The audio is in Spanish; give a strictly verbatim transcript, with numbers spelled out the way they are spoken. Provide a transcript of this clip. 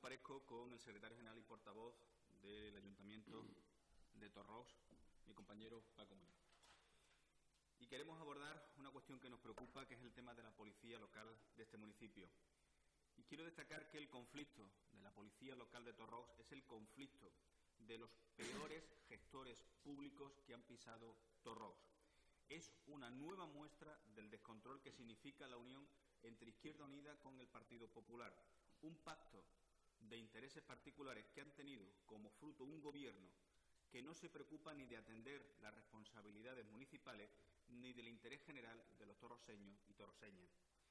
comparezco con el secretario general y portavoz del Ayuntamiento de Torrox, mi compañero Paco Muñoz. Y queremos abordar una cuestión que nos preocupa, que es el tema de la policía local de este municipio. Y quiero destacar que el conflicto de la policía local de Torrox es el conflicto de los peores gestores públicos que han pisado Torrox. Es una nueva muestra del descontrol que significa la unión entre Izquierda Unida con el Partido Popular. Un pacto de intereses particulares que han tenido como fruto un gobierno que no se preocupa ni de atender las responsabilidades municipales ni del interés general de los torroseños y torroseñas.